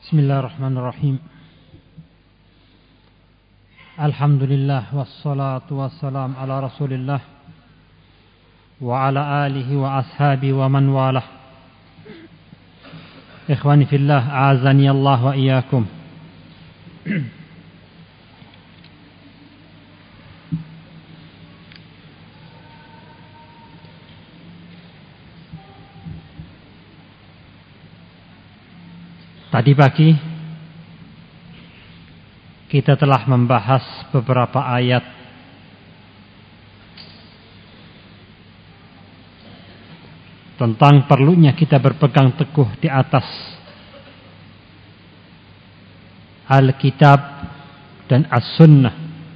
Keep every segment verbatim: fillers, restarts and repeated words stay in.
Bismillahirrahmanirrahim. Alhamdulillah wassalatu wassalam ala Rasulillah wa ala alihi wa ashabi wa man walah. Ikhwani fillah, a'azani Allah wa iyyakum. Tadi pagi kita telah membahas beberapa ayat tentang perlunya kita berpegang teguh di atas Alkitab dan As-Sunnah.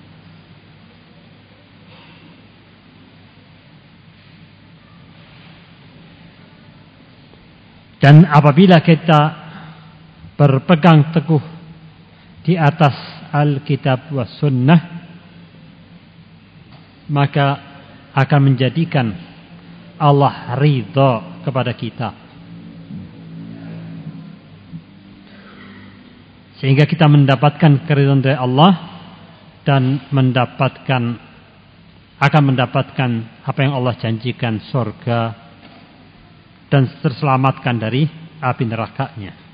Dan apabila kita berpegang teguh di atas Alkitab wa Sunnah, maka akan menjadikan Allah ridha kepada kita, sehingga kita mendapatkan keridhaan dari Allah dan mendapatkan akan mendapatkan apa yang Allah janjikan, surga, dan terselamatkan dari api nerakanya.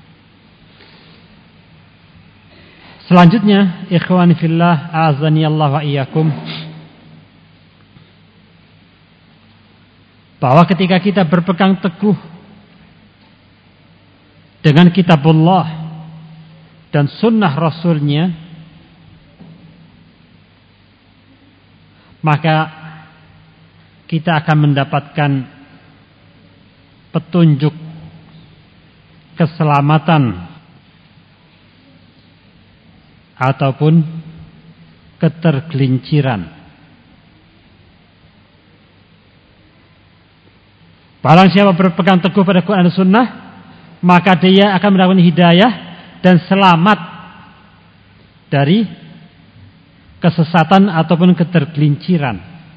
Selanjutnya, ikhwani fillah, a'azani Allah wa iyyakum, bahwa ketika kita berpegang teguh dengan kitabullah dan sunnah rasulnya, maka kita akan mendapatkan petunjuk keselamatan ataupun ketergelinciran. Barang siapa berpegang teguh pada Quran dan Sunnah, maka dia akan mendapatkan hidayah dan selamat dari kesesatan ataupun ketergelinciran.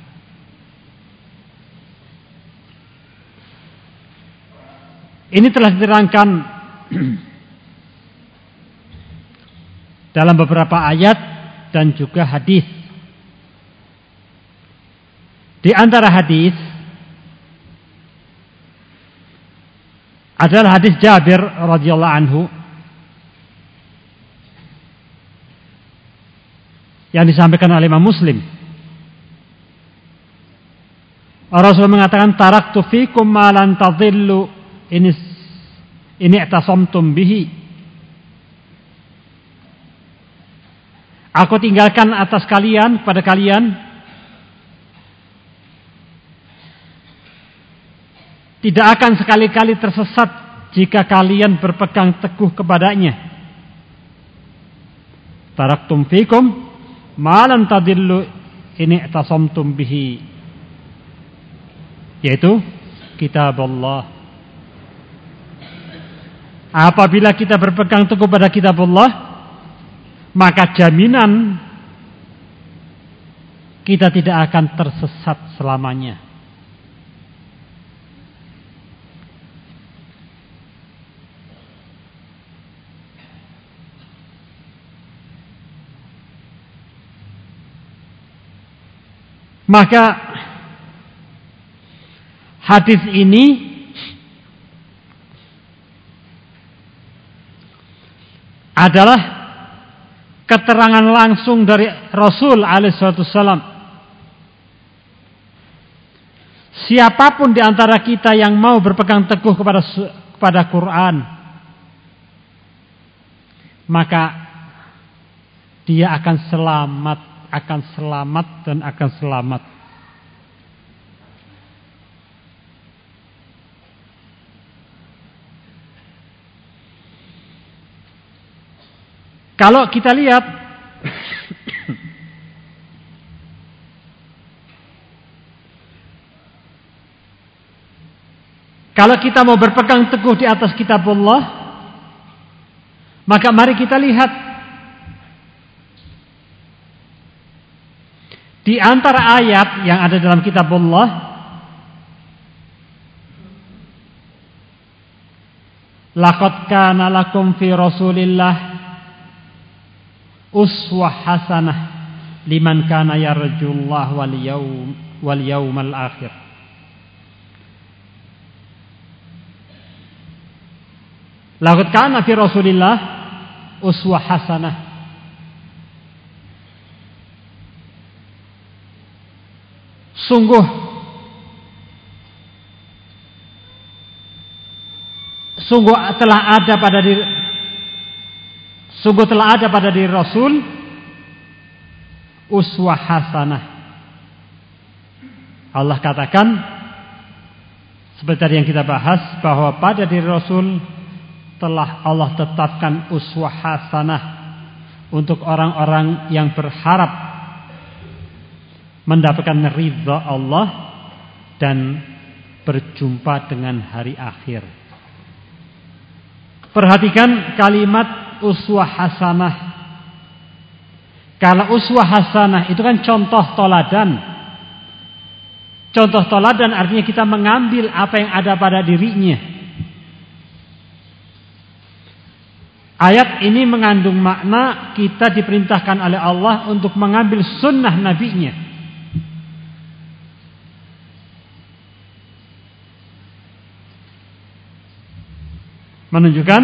Ini telah diterangkan dalam beberapa ayat dan juga hadis. Di antara hadis adalah hadis Jabir radhiyallahu anhu yang disampaikan oleh Imam Muslim. Rasul mengatakan, taraktu fikum ma lan tadhillu in in i'tasamtum bihi. Aku tinggalkan atas kalian, pada kalian, tidak akan sekali-kali tersesat jika kalian berpegang teguh kepadanya. Taraktum fikum ma lan tadillu in i'tasamtum bihi, yaitu kitab Allah. Apabila kita berpegang teguh pada kitab Allah, maka jaminan kita tidak akan tersesat selamanya. Maka hadis ini adalah keterangan langsung dari Rasul alaihi wasallam. Siapapun di antara kita yang mau berpegang teguh kepada kepada Quran, maka dia akan selamat, akan selamat dan akan selamat. Kalau kita lihat kalau kita mau berpegang teguh di atas kitabullah, maka mari kita lihat di antara ayat yang ada dalam kitabullah Laqad kana lakum fi Rasulillah uswah hasanah liman kana yarjullah wal yaum wal yaumal akhir. Laqad kana fi Rasulillah uswah hasanah. Sungguh sungguh telah ada pada diri sungguh telah ada pada diri Rasul uswah hasanah. Allah katakan seperti tadi yang kita bahas bahwa pada diri Rasul telah Allah tetapkan uswah hasanah untuk orang-orang yang berharap mendapatkan ridha Allah dan berjumpa dengan hari akhir. Perhatikan kalimat uswah hasanah. Kalau uswah hasanah itu kan contoh toladan. Contoh toladan artinya kita mengambil apa yang ada pada dirinya. Ayat ini mengandung makna kita diperintahkan oleh Allah untuk mengambil sunnah nabinya. Menunjukkan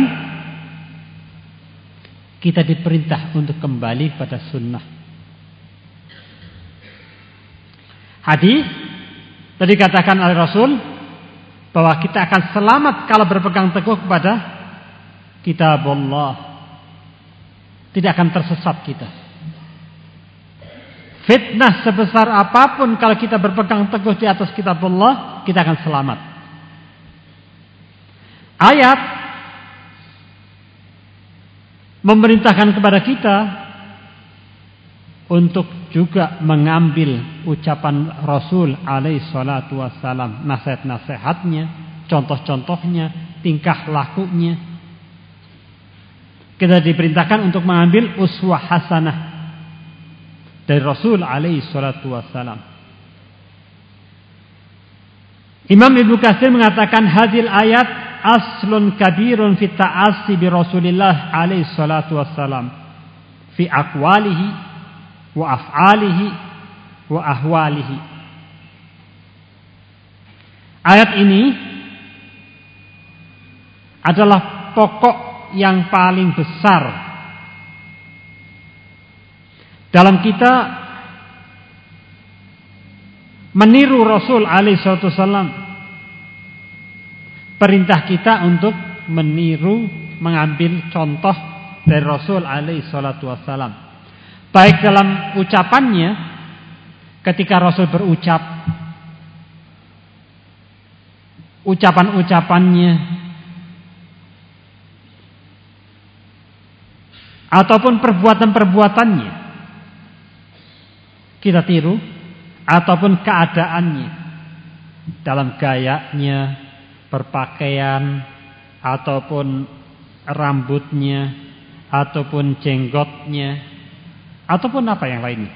kita diperintah untuk kembali pada sunnah. Hadis tadi katakan oleh Rasul bahwa kita akan selamat kalau berpegang teguh kepada kitab Allah. Tidak akan tersesat kita. Fitnah sebesar apapun kalau kita berpegang teguh di atas kitab Allah, kita akan selamat. Ayat memerintahkan kepada kita untuk juga mengambil ucapan Rasul alaihi salatu wassalam, nasihat-nasihatnya, contoh-contohnya, tingkah lakunya. Kita diperintahkan untuk mengambil uswah hasanah dari Rasul alaihi salatu wassalam. Imam Ibnu Katsir mengatakan hadil ayat aslun kabirun fi ta'assi bi Rasulillah alaihi salatu wassalam fi aqwalihi wa af'alihi wa ahwalihi. Ayat ini adalah pokok yang paling besar dalam kita meniru Rasul alaihi salatu wassalam. Perintah kita untuk meniru, mengambil contoh dari Rasul alaihi salatu wassalam. Baik dalam ucapannya, ketika Rasul berucap, ucapan-ucapannya, ataupun perbuatan-perbuatannya, kita tiru, ataupun keadaannya, dalam gayanya, berpakaian, ataupun rambutnya, ataupun jenggotnya, ataupun apa yang lainnya.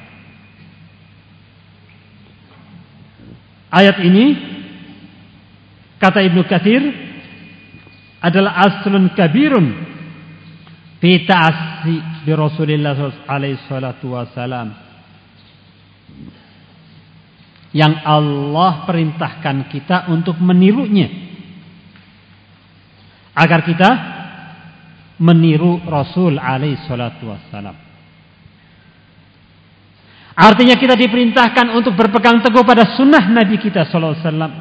Ayat ini, kata Ibnu Katsir, adalah aslun kabirun fi ta'assi bi Rasulillah alaihi salatu wasalam, yang Allah perintahkan kita untuk menirunya, agar kita meniru Rasul alaihi salatu wassalam. Artinya kita diperintahkan untuk berpegang teguh pada sunnah Nabi kita sallallahu alaihi wasallam.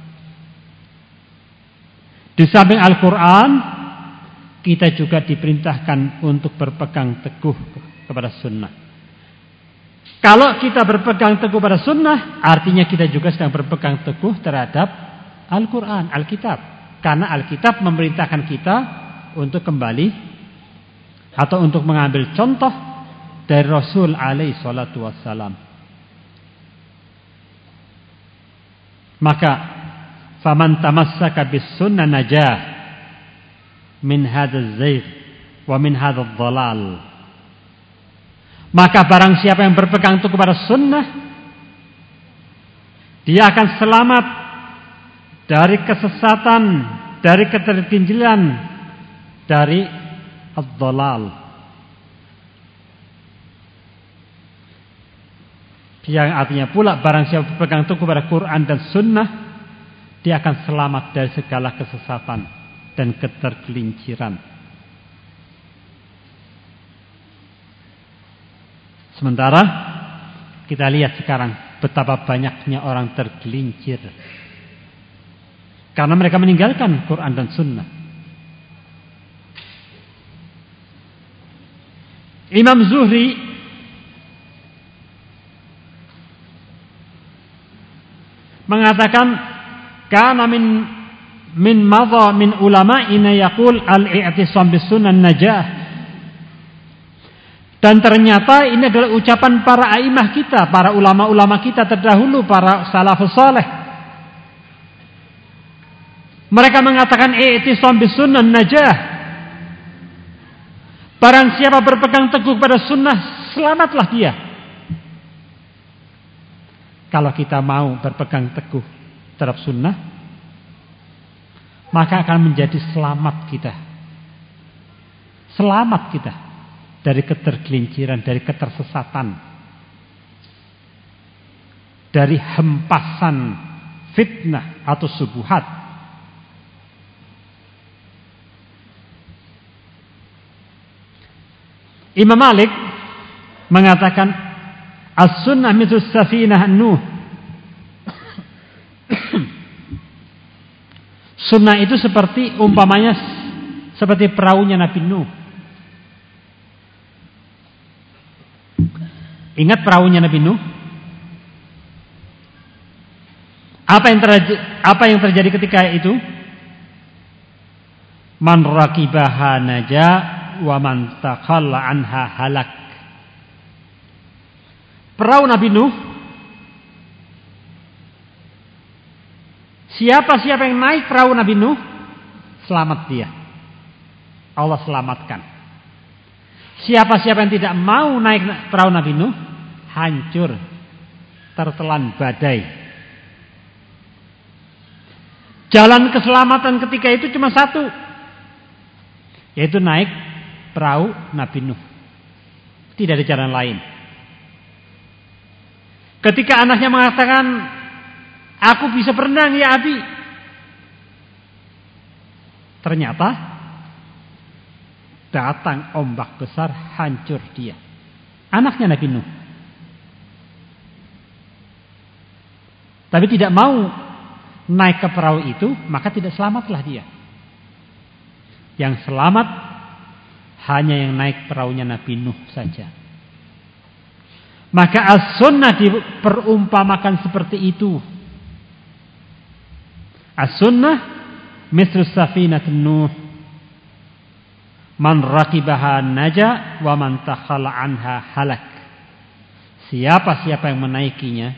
Di samping Al-Quran, kita juga diperintahkan untuk berpegang teguh kepada sunnah. Kalau kita berpegang teguh pada sunnah, artinya kita juga sedang berpegang teguh terhadap Al-Quran, Alkitab. Karena Alkitab memerintahkan kita untuk kembali atau untuk mengambil contoh dari Rasul alaihi salatu wassalam. Maka faman tamassaka bis sunnah najah min hadzal zaygh wa min hadzal dhalal. Maka barang siapa yang berpegang teguh kepada sunnah, dia akan selamat dari kesesatan, dari ketergelinciran, dari ad-dhalal. Yang artinya pula barang siapa berpegang teguh pada Quran dan Sunnah, dia akan selamat dari segala kesesatan dan ketergelinciran. Sementara kita lihat sekarang betapa banyaknya orang tergelincir karena mereka meninggalkan Quran dan Sunnah. Imam Zuhri mengatakan, kana min min madha min ulama'ina yaqul al-i'tisam bis sunnah najah. Dan ternyata ini adalah ucapan para a'immah kita, para ulama-ulama kita terdahulu, para salafus saleh. Mereka mengatakan i'tisam bis sunnah najah. Barang siapa berpegang teguh pada sunnah, selamatlah dia. Kalau kita mau berpegang teguh terhadap sunnah, maka akan menjadi selamat kita. Selamat kita dari ketergelinciran, dari ketersesatan, dari hempasan fitnah atau subuhat. Imam Malik mengatakan, as-sunnah mithlus safinah an-nuh. Sunnah itu seperti umpamanya seperti perahunya Nabi Nuh. Ingat perahunya Nabi Nuh? Apa yang terjadi, apa yang terjadi ketika itu? Man raqibaha naja wa man takhalla anha halak. Perahu Nabi Nuh, siapa-siapa yang naik perahu Nabi Nuh, selamat dia. Allah selamatkan. Siapa-siapa yang tidak mau naik perahu Nabi Nuh, hancur, tertelan badai. Jalan keselamatan ketika itu cuma satu, yaitu naik perahu Nabi Nuh. Tidak ada jalan lain. Ketika anaknya mengatakan, aku bisa berenang ya Abi, ternyata datang ombak besar, hancur dia. Anaknya Nabi Nuh. Tapi tidak mau naik ke perahu itu, maka tidak selamatlah dia. Yang selamat hanya yang naik perahunya Nabi Nuh saja. Maka as-sunnah diperumpamakan seperti itu. As-sunnah mithlus safinatun Nuh. Man raqibaha naja wa man takhala anha halak. Siapa-siapa yang menaikinya,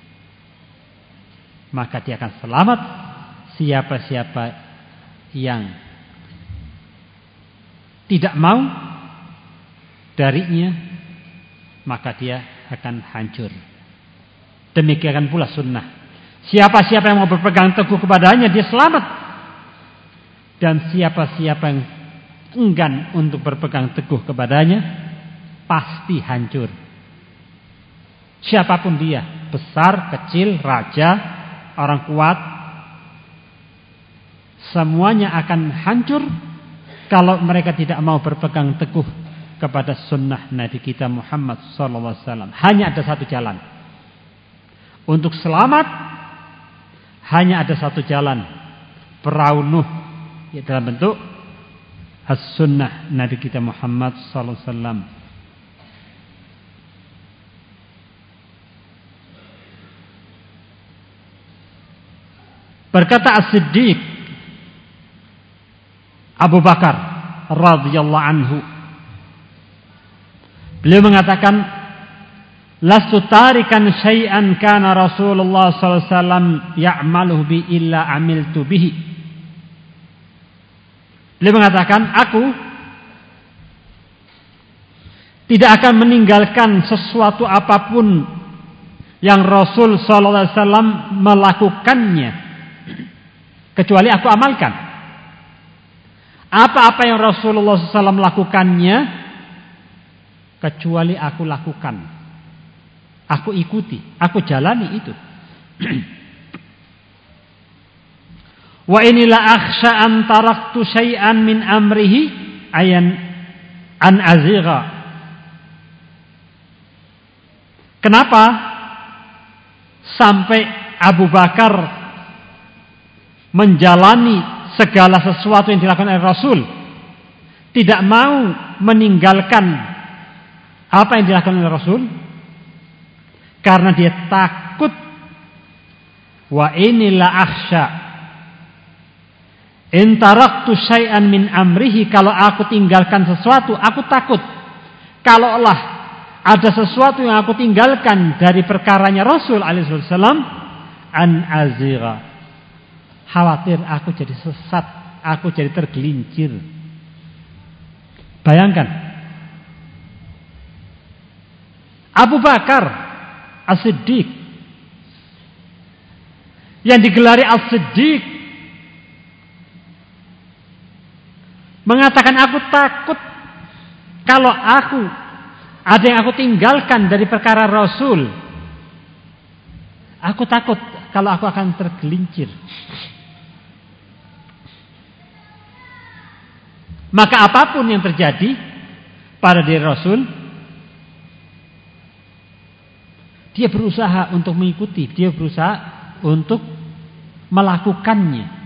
maka dia akan selamat. Siapa-siapa yang tidak mau darinya, maka dia akan hancur. Demikian pula sunnah. Siapa-siapa yang mau berpegang teguh kepadanya, dia selamat. Dan siapa-siapa yang enggan untuk berpegang teguh kepadanya, pasti hancur. Siapapun dia, besar, kecil, raja, orang kuat, semuanya akan hancur kalau mereka tidak mau berpegang teguh kepada sunnah Nabi kita Muhammad sallallahu alaihi wasallam. Hanya ada satu jalan untuk selamat, hanya ada satu jalan, perahu Nuh, ya, dalam bentuk as-sunnah Nabi kita Muhammad sallallahu alaihi wasallam. Berkata As-Siddiq Abu Bakar radhiyallahu anhu, beliau mengatakan, lastu tarikan syai'an kana Rasulullah sallallahu alaihi wasallam ya'maluhu bi illa amiltu bihi. Beliau mengatakan, aku tidak akan meninggalkan sesuatu apapun yang Rasul sallallahu alaihi wasallam melakukannya kecuali aku amalkan. Apa-apa yang Rasulullah shallallahu alaihi wasallam lakukannya, kecuali aku lakukan, aku ikuti, aku jalani itu. Wa inilah akhsha an taraktu syai'an min amrihi ayan an azigha. Kenapa sampai Abu Bakar menjalani segala sesuatu yang dilakukan oleh Rasul, tidak mau meninggalkan apa yang dilakukan oleh Rasul? Karena dia takut. Wa inilah akhsha in taraktu syai'an min amrihi, kalau aku tinggalkan sesuatu, aku takut kalaulah ada sesuatu yang aku tinggalkan dari perkaranya Rasul alaihi wasallam, an azira, khawatir aku jadi sesat, aku jadi tergelincir. Bayangkan Abu Bakar As-Siddiq yang digelari As-Siddiq mengatakan, aku takut kalau aku ada yang aku tinggalkan dari perkara Rasul. Aku takut kalau aku akan tergelincir. Maka apapun yang terjadi pada diri Rasul, dia berusaha untuk mengikuti, dia berusaha untuk melakukannya.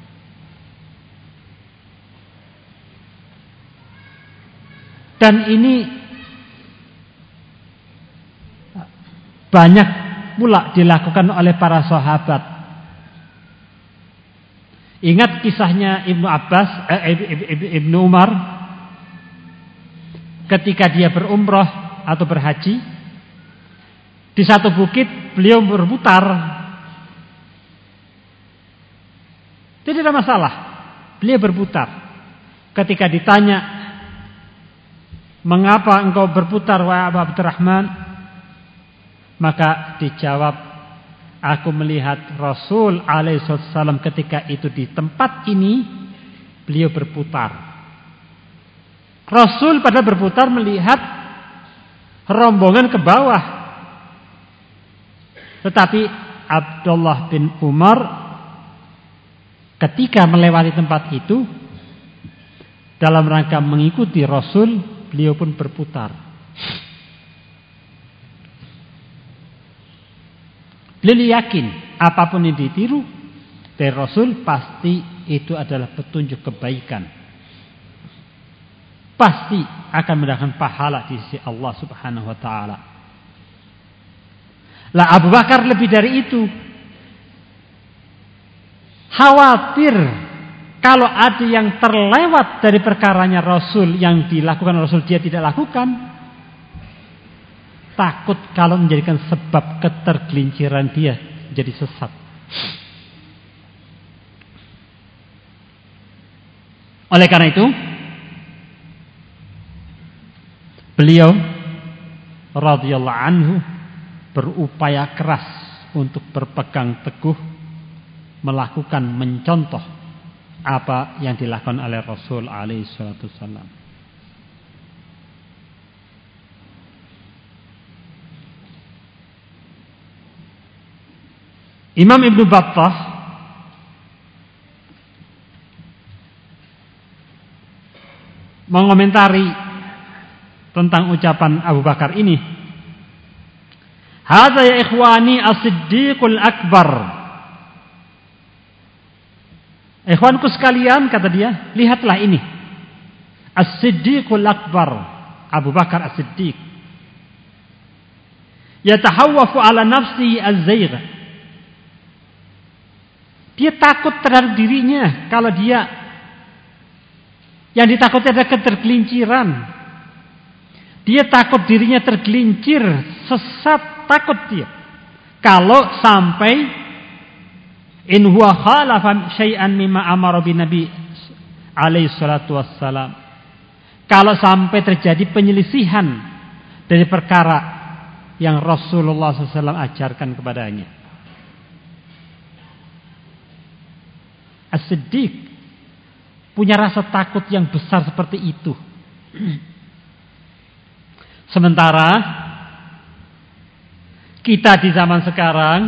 Dan ini banyak pula dilakukan oleh para sahabat. Ingat kisahnya Ibnu Abbas, eh, Ibnu Umar, ketika dia berumrah atau berhaji, di satu bukit beliau berputar. Tidak ada masalah, beliau berputar. Ketika ditanya, mengapa engkau berputar wahai Abu Abdurrahman? Maka dijawab, aku melihat Rasul alaihi wasallam ketika itu di tempat ini, beliau berputar. Rasul pada berputar melihat rombongan ke bawah. Tetapi Abdullah bin Umar ketika melewati tempat itu, dalam rangka mengikuti Rasul, beliau pun berputar. Beliau yakin apapun yang ditiru dari Rasul pasti itu adalah petunjuk kebaikan. Pasti akan mendapatkan pahala di sisi Allah Subhanahu wa taala. Lah Abu Bakar lebih dari itu. Khawatir kalau ada yang terlewat dari perkaranya Rasul, yang dilakukan Rasul dia tidak lakukan. Takut kalau menjadikan sebab ketergelinciran dia jadi sesat. Oleh karena itu, beliau radhiyallahu anhu berupaya keras untuk berpegang teguh, melakukan, mencontoh apa yang dilakukan oleh Rasul alaihi salatu wasallam. Imam Ibnu Battah mengomentari tentang ucapan Abu Bakar ini. Hadza ya ikhwani as-siddiqul akbar. Ikhwanku sekalian, kata dia, lihatlah ini. As-siddiqul akbar, Abu Bakar as-Siddiq. Yatahawwafu ala nafsihi az-zaygh. Dia takut terhadap dirinya kalau dia yang ditakuti adalah ketergelinciran. Dia takut dirinya tergelincir, sesat, takut dia. Kalau sampai in huwa khalafa syai'an mimma amara bin Nabi alaihi salatu wassalam. Kalau sampai terjadi penyelisihan dari perkara yang Rasulullah shallallahu alaihi wasallam ajarkan kepadanya. As-Siddiq punya rasa takut yang besar seperti itu. Sementara kita di zaman sekarang,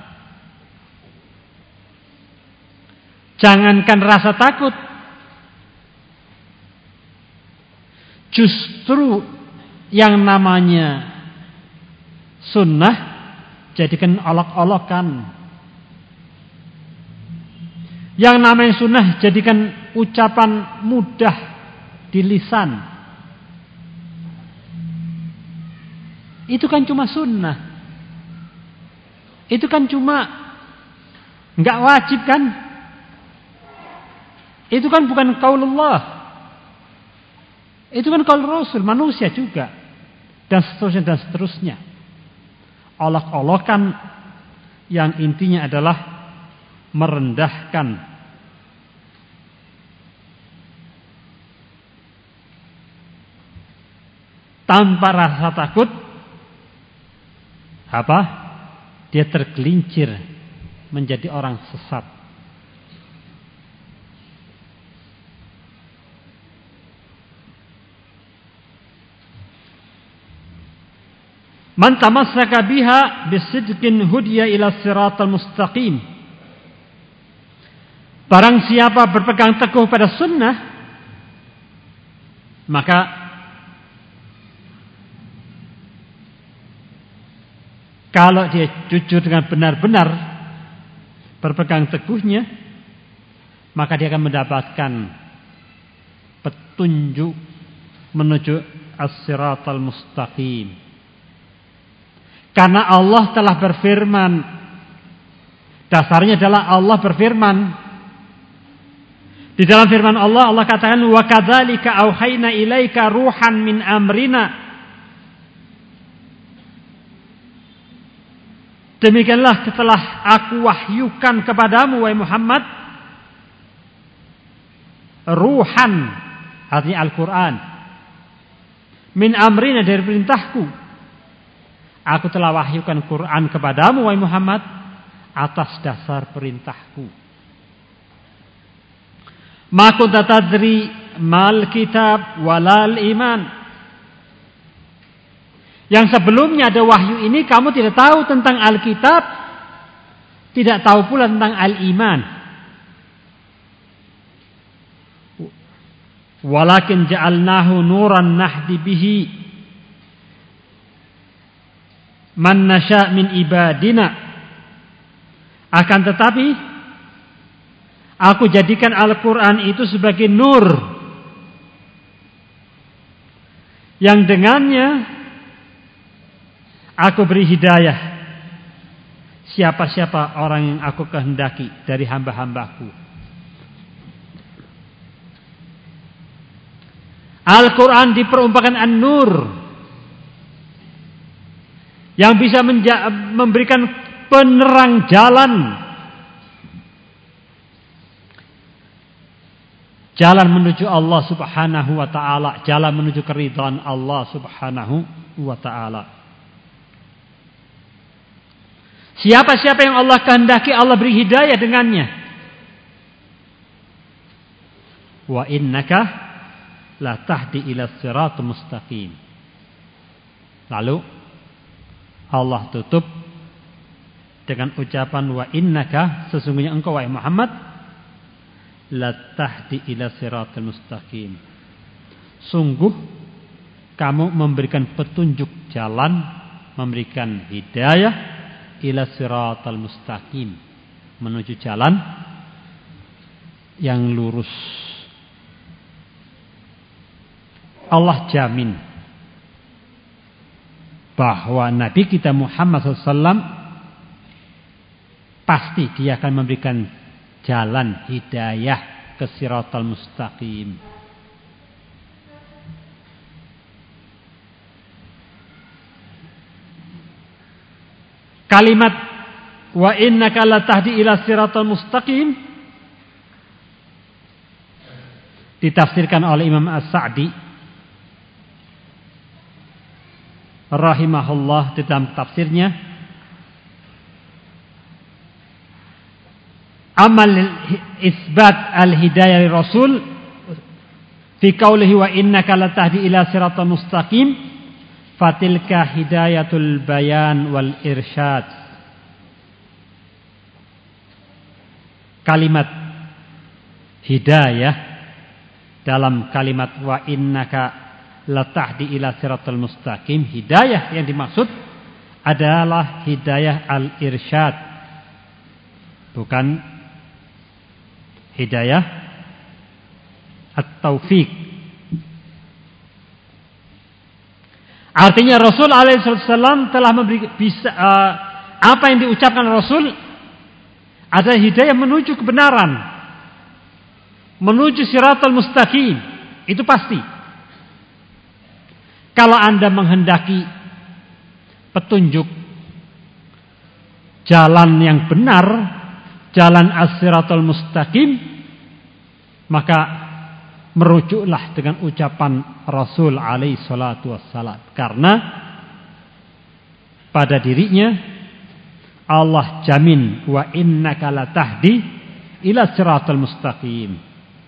jangankan rasa takut, justru yang namanya sunnah jadikan olok-olokan. Yang namanya sunnah jadikan ucapan mudah di lisan. Itu kan cuma sunnah. Itu kan cuma nggak wajib kan? Itu kan bukan qaulullah. Itu kan qaul Rasul, manusia juga. Dan seterusnya dan seterusnya. Olok-olokan yang intinya adalah merendahkan tanpa rasa takut. Apa? Dia tergelincir menjadi orang sesat. Man tamassaka biha bisidqin hudiya ila siratal mustaqim. Barang siapa berpegang teguh pada sunnah, maka kalau dia jujur dengan benar-benar berpegang teguhnya, maka dia akan mendapatkan petunjuk menuju as-siratal mustaqim. Karena Allah telah berfirman, dasarnya adalah Allah berfirman. Di dalam firman Allah, Allah katakan, wa kadzalika auhayna ilaika ruhan min amrina. Demikianlah setelah aku wahyukan kepadamu, wahai Muhammad, ruhan, artinya Al-Quran, min amrina, dari perintahku. Aku telah wahyukan Quran kepadamu, wahai Muhammad, atas dasar perintahku. Ma kunta tadri mal kitab walal iman. Yang sebelumnya ada wahyu ini kamu tidak tahu tentang Alkitab, tidak tahu pula tentang al-iman. Walakin ja'alnahu nuran nahdi bihi man nasya' min ibadina. Akan tetapi aku jadikan Al-Quran itu sebagai nur yang dengannya aku beri hidayah siapa-siapa orang yang aku kehendaki dari hamba-hambaku. Al-Quran diperumpakan an-nur, yang bisa menja- memberikan penerang jalan. Jalan menuju Allah subhanahu wa ta'ala. Jalan menuju keridhaan Allah subhanahu wa ta'ala. Siapa-siapa yang Allah kehendaki, Allah beri hidayah dengannya. Wa innaka la tahdi ila siratal mustaqim. Lalu Allah tutup dengan ucapan wa innaka, sesungguhnya engkau wahai Muhammad la tahdi ila siratal mustaqim. Sungguh kamu memberikan petunjuk jalan, memberikan hidayah ila siratal mustaqim, menuju jalan yang lurus. Allah jamin bahwa Nabi kita Muhammad shallallahu alaihi wasallam pasti dia akan memberikan jalan hidayah ke siratal mustaqim. Kalimat wa innaka latahdi ila siratal mustaqim ditafsirkan oleh Imam As-Sa'di rahimahullah di dalam tafsirnya, amal isbat al-hidayah Rasul fi qaulihi wa innaka latahdi ila siratal mustaqim, fatilka hidayatul bayan wal irsyad. Kalimat hidayah dalam kalimat wa innaka latahdi ila siratal mustaqim, hidayah yang dimaksud adalah hidayah al-irsyad, bukan hidayah at-taufik. Artinya Rasul alaihi wasallam telah memberi bisa, uh, apa yang diucapkan Rasul adalah hidayah menuju kebenaran, menuju siratal mustaqim. Itu pasti. Kalau Anda menghendaki petunjuk jalan yang benar, jalan as-siratal mustaqim, maka merujuklah dengan ucapan Rasul alaihi salatu wassalam. Karena pada dirinya Allah jamin wa innaka latahdi ila siratal mustaqim.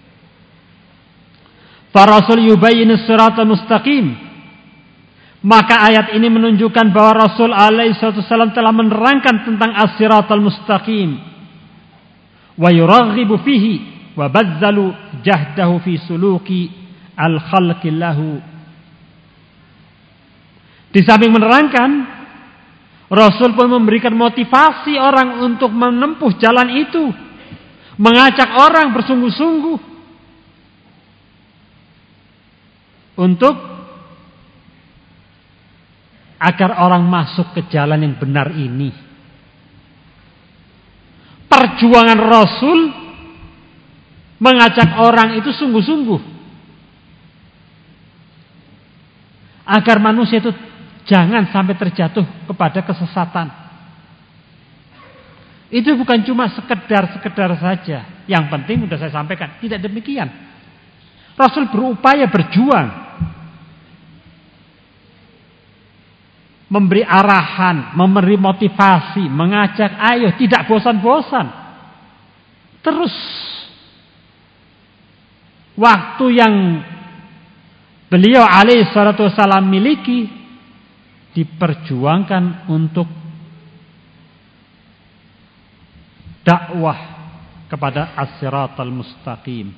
Fa Rasul yubayyin as-siratal mustaqim. Maka ayat ini menunjukkan bahwa Rasul alaihi wasallam telah menerangkan tentang as-siratal mustaqim. Wa yuraghibu fihi wa bazzalu jahdahu fi suluki al-khalqi lahu. Di samping menerangkan, Rasul pun memberikan motivasi orang untuk menempuh jalan itu, mengajak orang bersungguh-sungguh untuk agar orang masuk ke jalan yang benar ini. Perjuangan Rasul mengajak orang itu sungguh-sungguh agar manusia itu jangan sampai terjatuh kepada kesesatan. Itu bukan cuma sekedar-sekedar saja. Yang penting sudah saya sampaikan, tidak demikian. Rasul berupaya berjuang, memberi arahan, memberi motivasi, mengajak, ayo, tidak bosan-bosan. Terus waktu yang beliau alaihi salatu wassalam miliki diperjuangkan untuk dakwah kepada as-siratal mustaqim.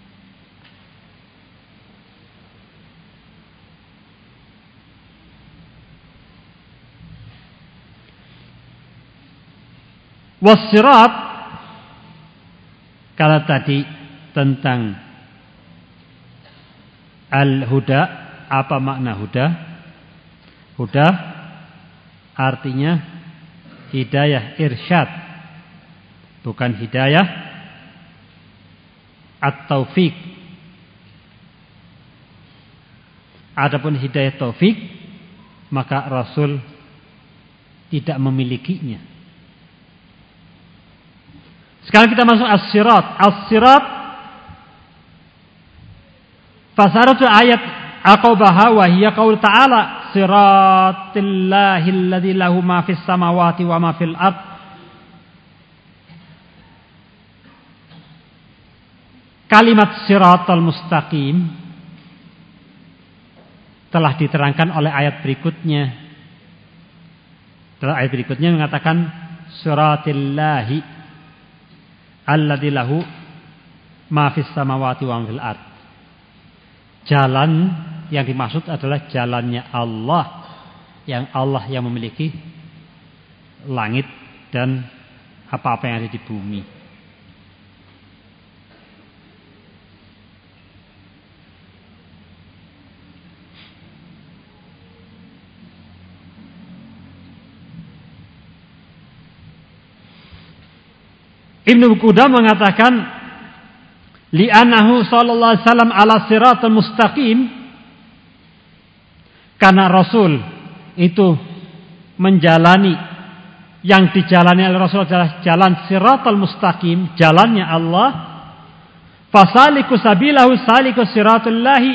Was-sirat, kalau tadi tentang al-huda, apa makna huda? Huda artinya hidayah irsyad, bukan hidayah at-taufik. Adapun hidayah taufik, maka Rasul tidak memilikinya. Sekarang kita masuk as-sirat. As-sirat fasaratu ayat aqabaha wa hiya qaul ta'ala siratillahi alladzi lahu ma fis samawati wa ma fil ard. Kalimat siratal mustaqim telah diterangkan oleh ayat berikutnya. Dalam ayat berikutnya mengatakan siratillahi alladzi lahu ma fis samawati wa ma fil ard. Jalan yang dimaksud adalah jalannya Allah, yang Allah yang memiliki langit dan apa-apa yang ada di bumi. Ibnu Qudam mengatakan li'annahu sallallahu alaihi wasallam ala siratal mustaqim, karena Rasul itu menjalani, yang dijalani oleh Rasul adalah jalan siratal mustaqim, jalannya Allah. Fasaliku sabilahu saliku siratullahi,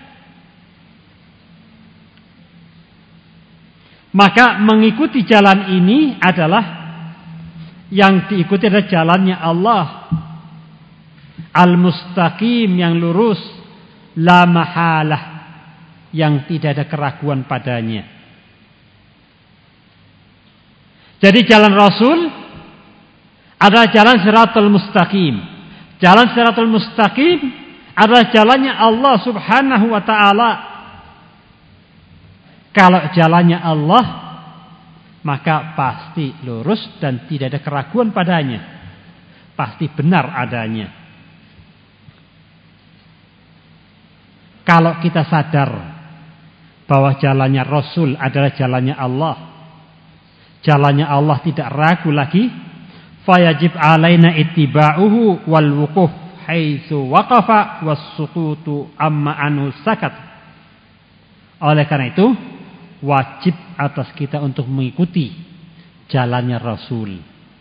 maka mengikuti jalan ini adalah yang diikuti adalah jalannya Allah, al-mustaqim, yang lurus, la mahalah, yang tidak ada keraguan padanya. Jadi jalan Rasul adalah jalan Shiratal Mustaqim. Jalan Shiratal Mustaqim adalah jalannya Allah Subhanahu wa taala. Kalau jalannya Allah, maka pasti lurus dan tidak ada keraguan padanya. Pasti benar adanya. Kalau kita sadar bahwa jalannya Rasul adalah jalannya Allah, jalannya Allah tidak ragu lagi, fayajib alaina ittiba'uhu wal wuquf haitsu waqafa was sukutu amma anhu sakat. Oleh karena itu, wajib atas kita untuk mengikuti jalannya Rasul.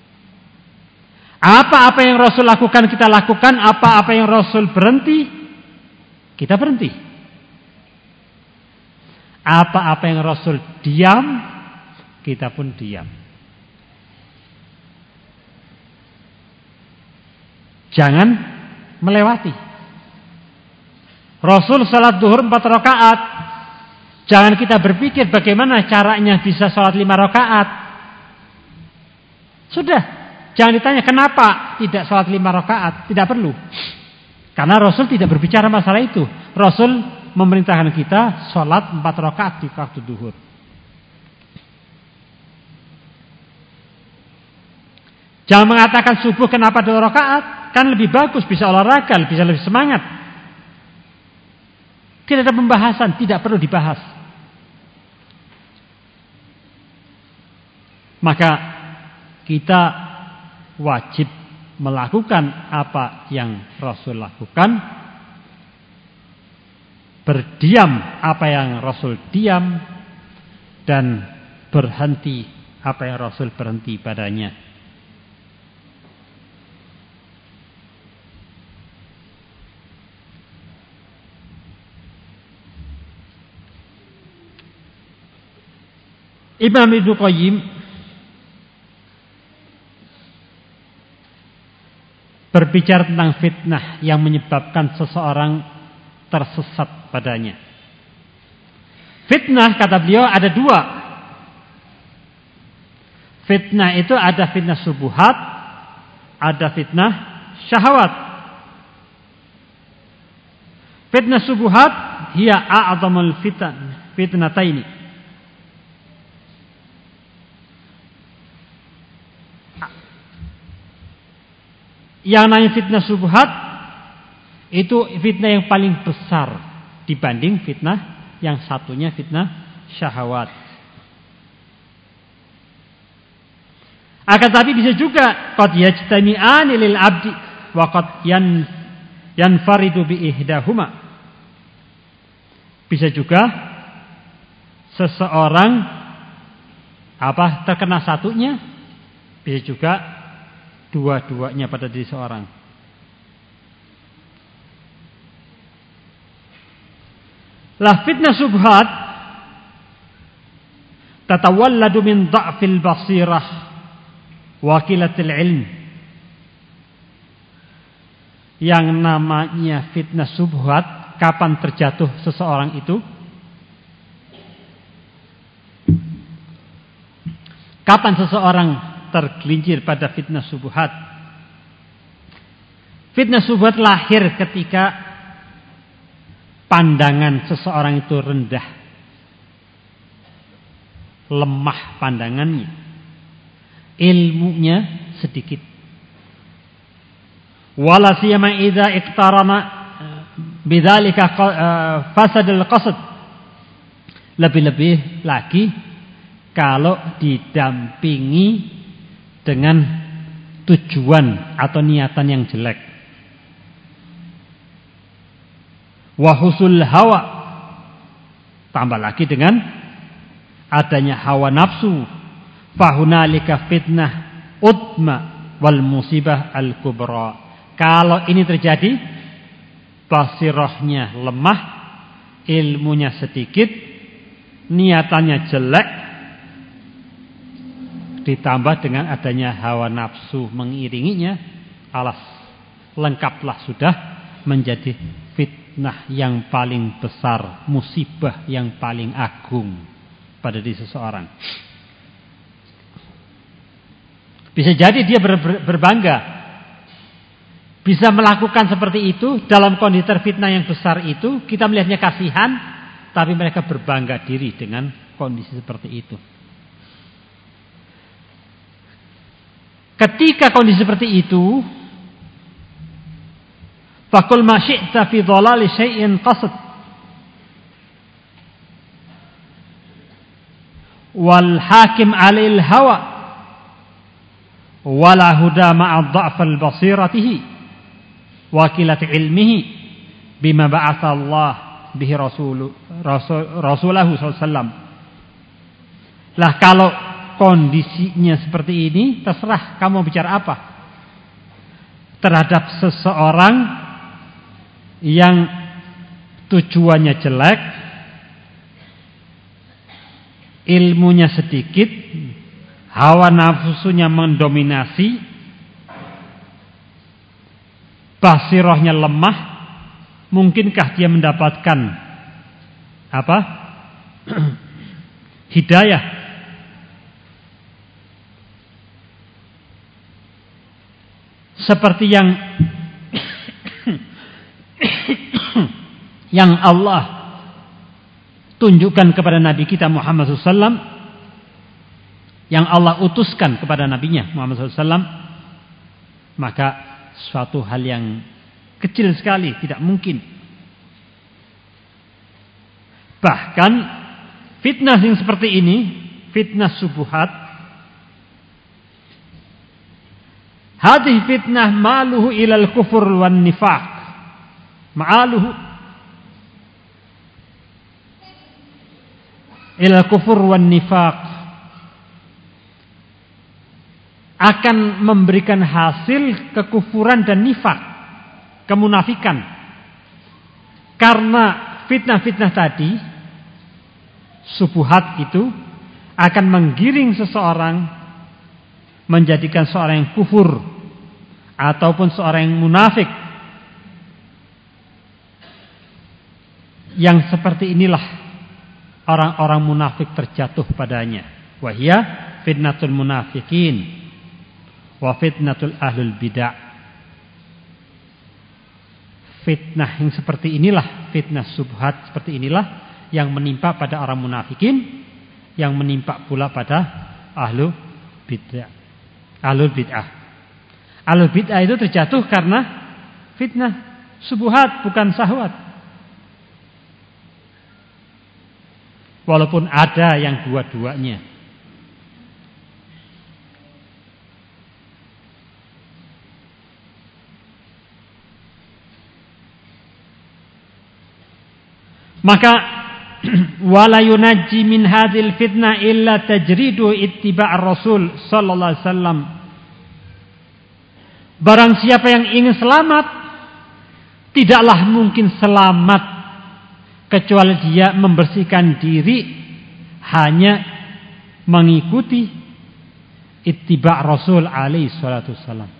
Apa-apa yang Rasul lakukan kita lakukan, apa-apa yang Rasul berhenti kita berhenti. Apa-apa yang Rasul diam, kita pun diam. Jangan melewati. Rasul salat duhur empat rakaat. Jangan kita berpikir bagaimana caranya bisa sholat lima rakaat. Sudah, jangan ditanya kenapa tidak sholat lima rakaat. Tidak perlu. Karena Rasul tidak berbicara masalah itu. Rasul memerintahkan kita sholat empat rakaat di waktu duhur. Jangan mengatakan subuh kenapa dua rakaat. Kan lebih bagus, bisa olahraga, bisa lebih semangat. Tidak ada pembahasan, tidak perlu dibahas. Maka kita wajib melakukan apa yang Rasul lakukan, berdiam apa yang Rasul diam, dan berhenti apa yang Rasul berhenti padanya. Imam Ibnu Qayyim berbicara tentang fitnah yang menyebabkan seseorang tersesat padanya. Fitnah, kata beliau, ada dua. Fitnah itu ada fitnah subuhat, ada fitnah syahwat. Fitnah subuhat hiya a'zamul fitan, fitnataini. Yang namanya fitnah subuhat itu fitnah yang paling besar dibanding fitnah yang satunya, fitnah syahwat. Akan tapi bisa juga qad yajtami'ani lil 'abdi wa qad yan yanfaridu bi ihdahuma. Bisa juga seseorang apa terkena satunya, bisa juga dua-duanya pada diri seorang. Lah fitnah subhat tatawalladu min dha'fil basirah wa qillatil ilm. Yang namanya fitnah subhat, kapan terjatuh seseorang itu? Kapan seseorang tergelincir pada fitnah subuhat? Fitnah subuhat lahir ketika pandangan seseorang itu rendah, lemah pandangannya, ilmunya sedikit. Wala siyama idza iqtarama bidzalika fasadul qasd. Lebih-lebih lagi kalau didampingi dengan tujuan atau niatan yang jelek. Wahusul hawa, tambah lagi dengan adanya hawa nafsu. Fahunalika fitnah utma wal musibah al kubra. Kalau ini terjadi, basirahnya lemah, ilmunya sedikit, niatannya jelek, ditambah dengan adanya hawa nafsu mengiringinya, alas, lengkaplah sudah menjadi fitnah. fitnah yang paling besar, musibah yang paling agung pada diri seseorang. Bisa jadi dia ber, ber, berbangga bisa melakukan seperti itu dalam kondisi terfitnah yang besar itu. Kita melihatnya kasihan, tapi mereka berbangga diri dengan kondisi seperti itu. Ketika kondisi seperti itu, faqul ma syi'ta fi dhalali syai'in qasad wal hakim 'alil hawa wala huda ma'a dha'fal basiratihi wa qillati ilmihi bima ba'atha Allah bihi rasulu rasul rasulahu sallallahu alaihi wasallam. Lah kalau kondisinya seperti ini, terserah kamu bicara apa terhadap seseorang yang tujuannya jelek, ilmunya sedikit, hawa nafsunya mendominasi, basirahnya lemah. Mungkinkah dia mendapatkan apa? Hidayah? Seperti yang yang Allah tunjukkan kepada Nabi kita Muhammad sallallahu alaihi wasallam, yang Allah utuskan kepada nabinya Muhammad sallallahu alaihi wasallam, maka suatu hal yang kecil sekali, tidak mungkin. Bahkan fitnah yang seperti ini, fitnah subuhat, hadhihi fitnah maluhu ilal kufur wan nifaq, ma'aluhu ilal kufur wan nifaq, akan memberikan hasil kekufuran dan nifak, kemunafikan. Karena fitnah-fitnah tadi, subuhat itu akan menggiring seseorang menjadikan seorang yang kufur ataupun seorang yang munafik. Yang seperti inilah orang-orang munafik terjatuh padanya. Wahia fitnatul munafikin wa fitnatul ahlul bid'ah. Fitnah yang seperti inilah, fitnah subhat seperti inilah yang menimpa pada orang munafikin, yang menimpa pula pada ahlu bid'ah. Ahlul bid'ah. Ahlul bid'ah itu terjatuh karena fitnah subhat, bukan syahwat. Walaupun ada yang dua-duanya. Maka wala yunajji min hadhil fitnah illa tajridu ittiba' Rasul sallallahu alaihi wasallam. Barang siapa yang ingin selamat, tidaklah mungkin selamat kecuali dia membersihkan diri hanya mengikuti ittiba' Rasul alaihi salatu wasallam.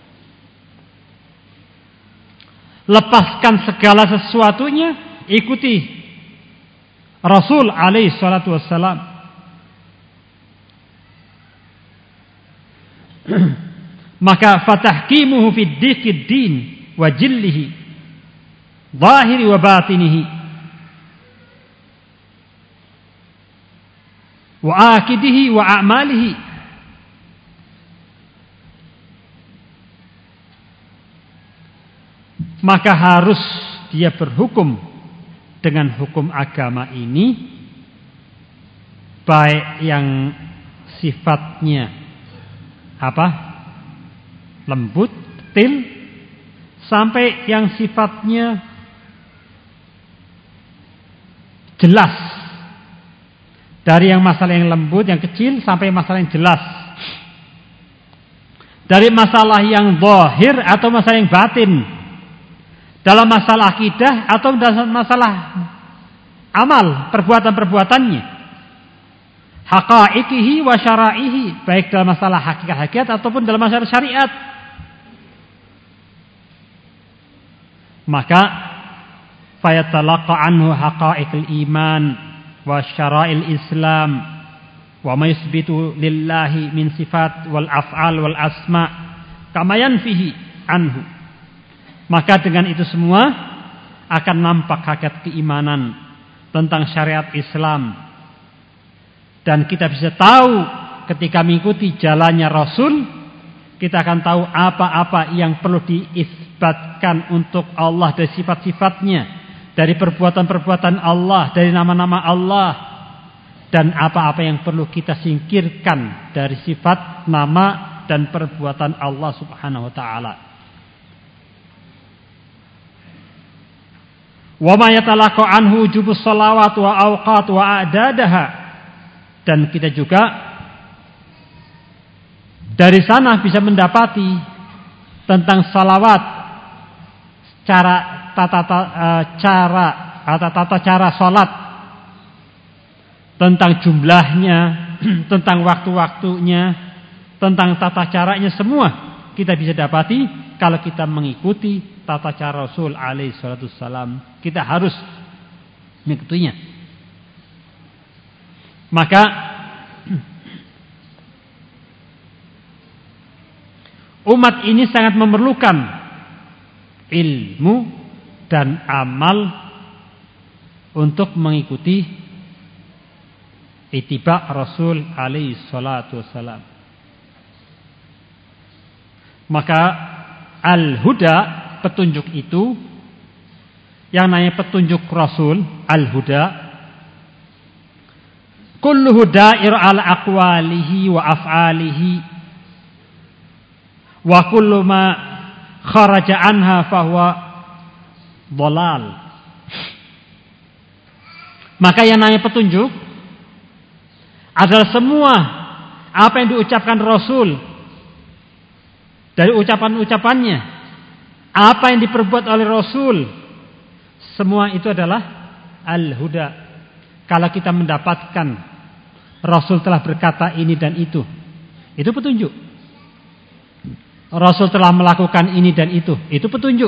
Lepaskan segala sesuatunya, ikuti Rasul alaihi salatu wassalam. Maka fatahkimuhu fid diqid din wa jillihi zahiri wa batinihi wa akidihi wa a'malihi. Maka harus dia berhukum dengan hukum agama ini, baik yang sifatnya apa? Lembut, detil, sampai yang sifatnya jelas. Dari yang masalah yang lembut, yang kecil, sampai masalah yang jelas. Dari masalah yang zahir atau masalah yang batin. Dalam masalah akidah atau dalam masalah amal, perbuatan-perbuatannya. Haqaiqihi wa syara'ihi, baik dalam masalah hakikat-hakikat ataupun dalam masalah syariat. Maka fayatalaqa anhu haqa'iqul iman wa syara'il Islam wa ma yusbitu lillahi min sifat wal af'al wal asma kama yanfihi anhu. Maka dengan itu semua akan nampak hakikat keimanan tentang syariat Islam, dan kita bisa tahu ketika mengikuti jalannya Rasul, kita akan tahu apa-apa yang perlu diisbatkan untuk Allah dari sifat-sifatnya, dari perbuatan-perbuatan Allah, dari nama-nama Allah, dan apa-apa yang perlu kita singkirkan dari sifat, nama, dan perbuatan Allah Subhanahu wa taala. Wa ma yatalaqqa anhu wujubus shalawat wa awqat wa a'dadaha. Dan kita juga dari sana bisa mendapati tentang salawat, cara tata cara atau tata cara salat, tentang jumlahnya, tentang waktu-waktunya, tentang tata caranya, semua kita bisa dapati kalau kita mengikuti tata cara Rasul alaihi salatu wassalam. Kita harus mengikutinya. Maka umat ini sangat memerlukan ilmu dan amal untuk mengikuti ittiba Rasul alaihi salatu wassalam. Maka al-huda, petunjuk itu, yang namanya petunjuk Rasul, al-huda, kullu hudair ala aqwalihi wa af'alihi wa kullu ma kharaja anha fahuwa dhalal. Maka yang namanya petunjuk adalah semua apa yang diucapkan Rasul, dari ucapan-ucapannya, apa yang diperbuat oleh Rasul, semua itu adalah al-huda. Kalau kita mendapatkan Rasul telah berkata ini dan itu, itu petunjuk. Rasul telah melakukan ini dan itu, itu petunjuk.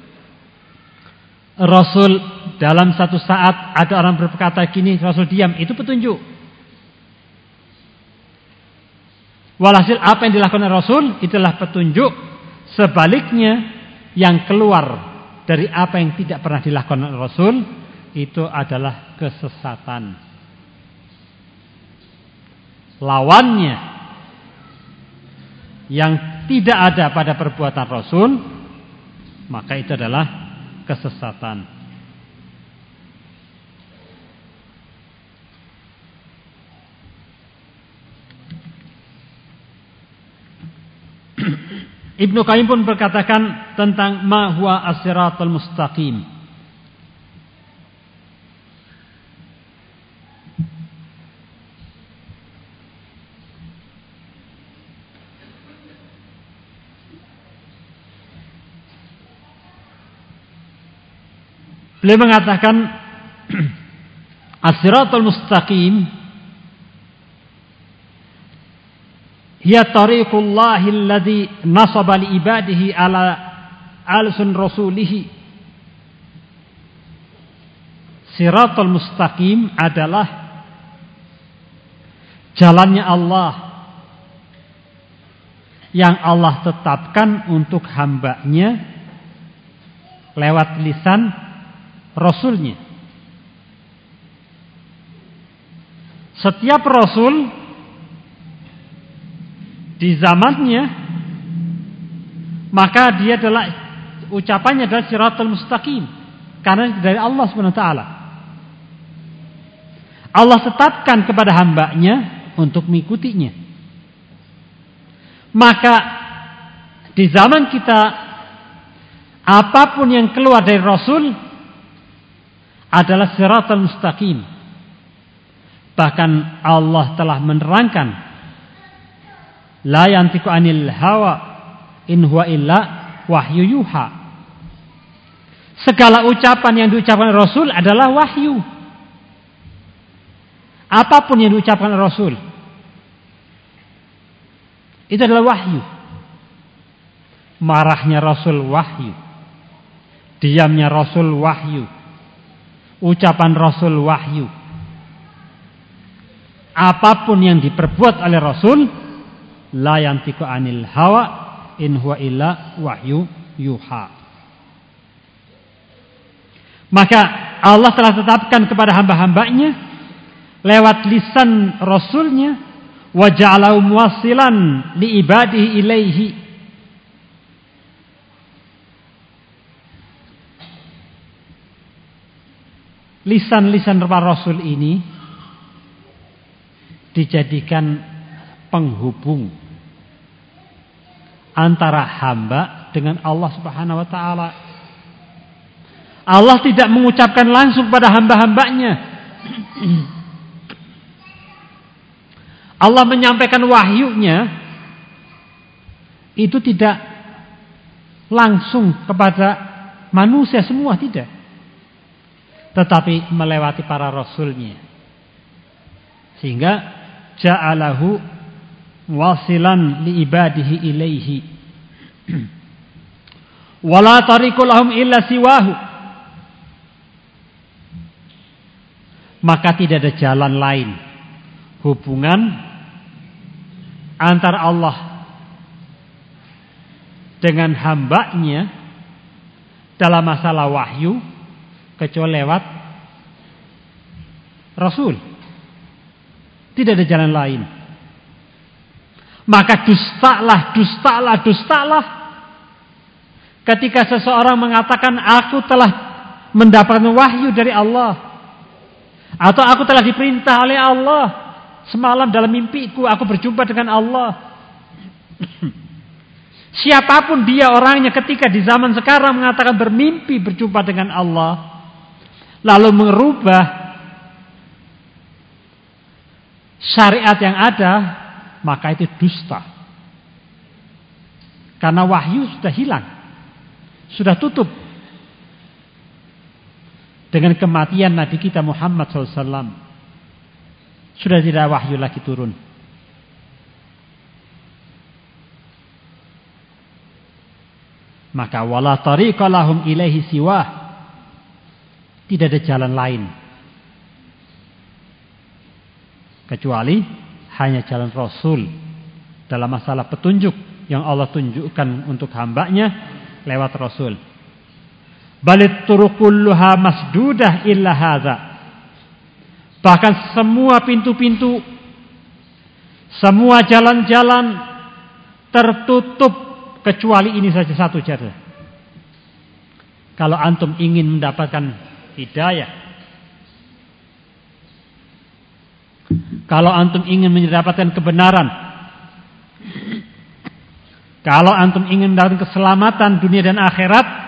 Rasul dalam satu saat ada orang berkata gini, Rasul diam, itu petunjuk. Walhasil apa yang dilakukan Rasul itulah petunjuk. Sebaliknya yang keluar dari apa yang tidak pernah dilakukan oleh Rasul itu adalah kesesatan. Lawannya yang tidak ada pada perbuatan Rasul, maka itu adalah kesesatan. Ibnu Qayyim pun berkatakan tentang ma huwa as-siratal mustaqim. Beliau mengatakan as-siratal mustaqim hiya tariqullahi alladhi nasaba li ibadihi ala alsun rasulihi. Siratal mustaqim adalah jalannya Allah yang Allah tetapkan untuk hambanya lewat lisan Rasulnya. Setiap Rasul di zamannya, maka dia adalah ucapannya adalah siratal mustaqim, karena dari Allah subhanahu wa taala. Allah tetapkan kepada hambanya untuk mengikutinya. Maka di zaman kita, apapun yang keluar dari Rasul adalah siratal mustaqim. Bahkan Allah telah menerangkan, la yantiqu anil hawa in huwa illa wahyu yuha. Segala ucapan yang diucapkan Rasul adalah wahyu. Apapun yang diucapkan Rasul itu adalah wahyu. Marahnya Rasul wahyu, diamnya Rasul wahyu, ucapan Rasul wahyu. Apapun yang diperbuat oleh Rasul, la yantiqu anil hawa in huwa illa wahyu yuha. Maka Allah telah tetapkan kepada hamba-hambanya lewat lisan Rasulnya, wa ja'alahu muwassilan li ibadihi ilaihi. Lisan-lisan para Rasul ini dijadikan penghubung antara hamba dengan Allah Subhanahu wa taala. Allah tidak mengucapkan langsung pada hamba-hambanya. Allah menyampaikan wahyunya itu tidak langsung kepada manusia semua, tidak. Tetapi melewati para rasulnya. Sehingga ja'alahu wasilan li ibadihi ilaihi. Wala tariqu lahum illa siwahu. Maka tidak ada jalan lain hubungan antara Allah dengan hambanya dalam masalah wahyu kecuali lewat Rasul. Tidak ada jalan lain. Maka dustalah, dustalah, dustalah ketika seseorang mengatakan aku telah mendapatkan wahyu dari Allah, atau aku telah diperintah oleh Allah, semalam dalam mimpiku aku berjumpa dengan Allah. Siapapun dia orangnya ketika di zaman sekarang mengatakan bermimpi berjumpa dengan Allah, lalu merubah syariat yang ada, maka itu dusta. Karena wahyu sudah hilang, sudah tutup. Dengan kematian Nabi kita Muhammad shallallahu alaihi wasallam, sudah tidak wahyu lagi turun. Maka wala tariqa lahum ilaihi siwah. Tidak ada jalan lain kecuali hanya jalan Rasul dalam masalah petunjuk yang Allah tunjukkan untuk hambanya lewat Rasul. Balit turukulluha masdudah illa hadza. Bahkan semua pintu-pintu, semua jalan-jalan tertutup kecuali ini saja, satu saja. Kalau antum ingin mendapatkan hidayah, kalau antum ingin mendapatkan kebenaran, kalau antum ingin mendapatkan keselamatan dunia dan akhirat,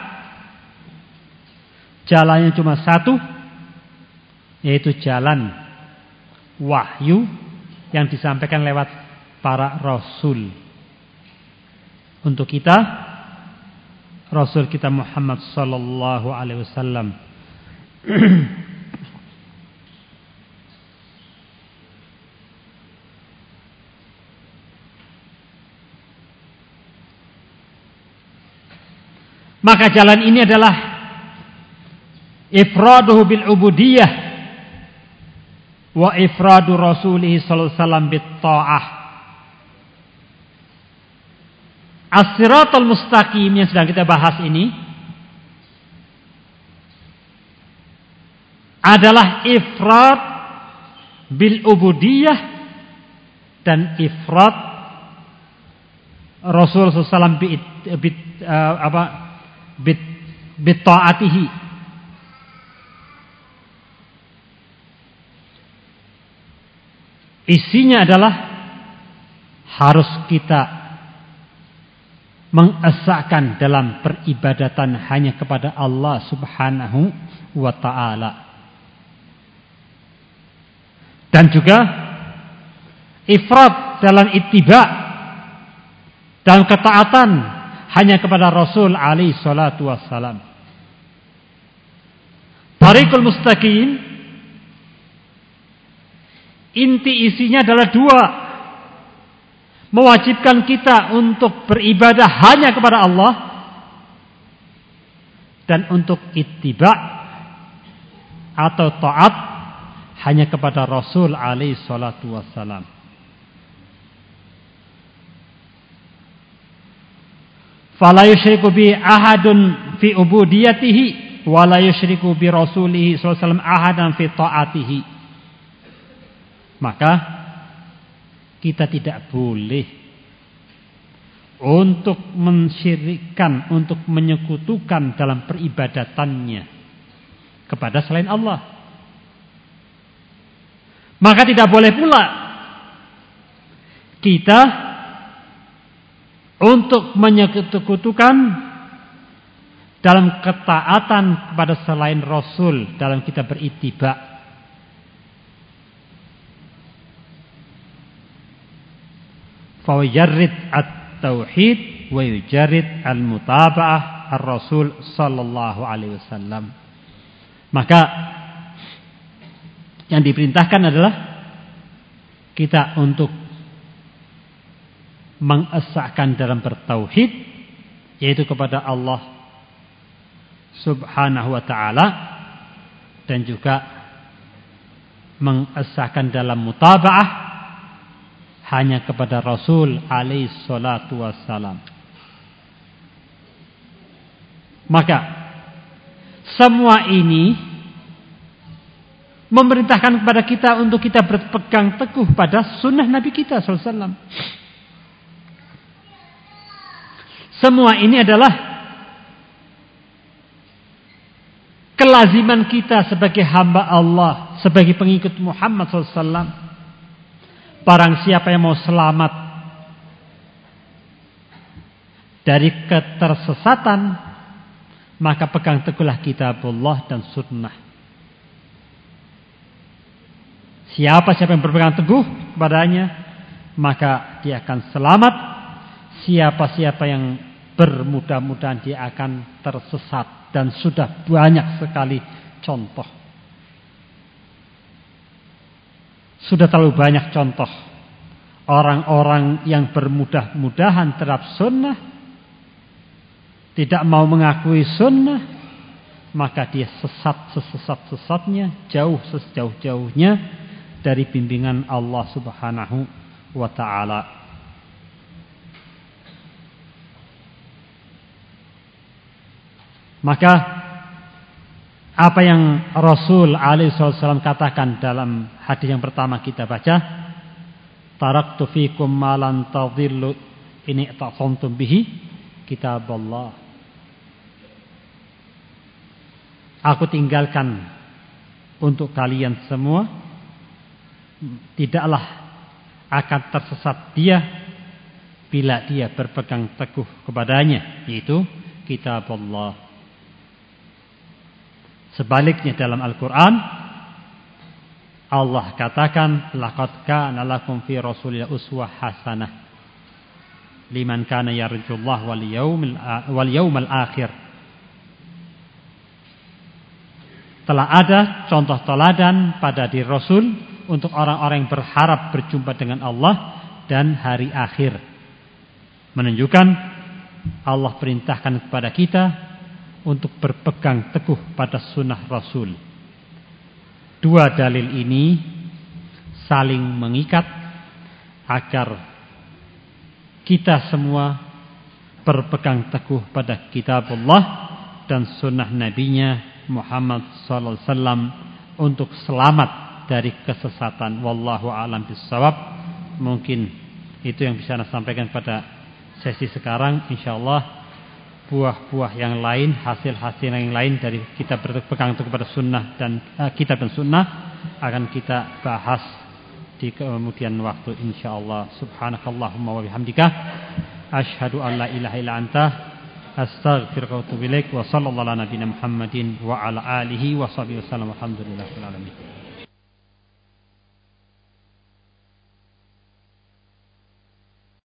jalannya cuma satu, yaitu jalan wahyu yang disampaikan lewat para rasul. Untuk kita, Rasul kita Muhammad sallallahu alaihi wasallam. Maka jalan ini adalah ifraduhu bil ubudiyah wa ifradu rasulih sallallahu alaihi wasallam bit ta'ah. As-siratal mustaqim yang sedang kita bahas ini adalah ifrad bil ubudiyah dan ifrad Rasul sallallahu alaihi wasallam bit, bit uh, apa bit bit ta'atihi. Isinya adalah harus kita mengesahkan dalam peribadatan hanya kepada Allah Subhanahu wa ta'ala. Dan juga ifrat dalam ittiba dan ketaatan hanya kepada Rasul alaihi salatu wassalam. Tariqul mustaqim, inti isinya adalah dua. Mewajibkan kita untuk beribadah hanya kepada Allah, dan untuk ittiba atau taat hanya kepada Rasul alaihi salatu wassalam. Fala yusyriku bi ahadun fi ubudiyatihi wa la yusyriku bi rasulihi sallallahu alaihi wasallam ahadan fi taatihi. Maka kita tidak boleh untuk mensyirikkan, untuk menyekutukan dalam peribadatannya kepada selain Allah. Maka tidak boleh pula kita untuk menyekutukan dalam ketaatan kepada selain Rasul dalam kita berittiba. Fa yujarrid at-tauhid wa yujarrid al-mutaba'ah ar-Rasul sallallahu alaihi wasallam. Maka yang diperintahkan adalah kita untuk mengesahkan dalam bertauhid, yaitu kepada Allah subhanahu wa ta'ala, dan juga mengesahkan dalam mutaba'ah hanya kepada Rasul alaihi salatu wassalam. Maka semua ini memerintahkan kepada kita untuk kita berpegang teguh pada sunnah Nabi kita sallallahu alaihi wasallam. Semua ini adalah kelaziman kita sebagai hamba Allah, sebagai pengikut Muhammad sallallahu alaihi wasallam. Barang siapa yang mau selamat dari ketersesatan, maka pegang teguhlah kitabullah dan sunnah. Siapa siapa yang berpegang teguh kepadanya, maka dia akan selamat. Siapa-siapa yang bermudah-mudahan dia akan tersesat, dan sudah banyak sekali contoh. Sudah terlalu banyak contoh orang-orang yang bermudah-mudahan terhadap sunnah, tidak mau mengakui sunnah, maka dia sesat sesesat-sesatnya, jauh sejauh-jauhnya dari bimbingan Allah subhanahu wa ta'ala. Maka apa yang Rasul alaihi wasallam katakan dalam hadis yang pertama kita baca, taraktu fikum ma lan tadhillu in i'tasamtum bihi kitaballah. Aku tinggalkan untuk kalian semua, tidaklah akan tersesat dia bila dia berpegang teguh kepadanya, yaitu kitabullah. Sebaliknya dalam Al-Quran Allah katakan, laqad kana lakum fi Rasulillah uswah hasanah liman kana yarjullah wal yaumil wal yaumal akhir. Telah ada contoh teladan pada diri Rasul untuk orang-orang yang berharap berjumpa dengan Allah dan hari akhir. Menunjukkan Allah perintahkan kepada kita untuk berpegang teguh pada sunnah Rasul. Dua dalil ini saling mengikat agar kita semua berpegang teguh pada kitabullah dan sunnah nabinya Muhammad sallallahu alaihi wasallam untuk selamat dari kesesatan. Wallahu a'lam bissawab. Mungkin itu yang bisa saya sampaikan pada sesi sekarang. Insyaallah buah-buah yang lain, hasil-hasil yang lain dari kita berpegang teguh kepada sunnah dan uh, kitab dan sunnah akan kita bahas di kemudian waktu insyaallah. Subhanakallahumma wa bihamdika asyhadu an la ilaha illa anta astaghfiruka wa atubu ilaik wa sallallahu ala nabiyina Muhammadin wa ala alihi wa sahbihi wasallam. Alhamdulillahil alamin.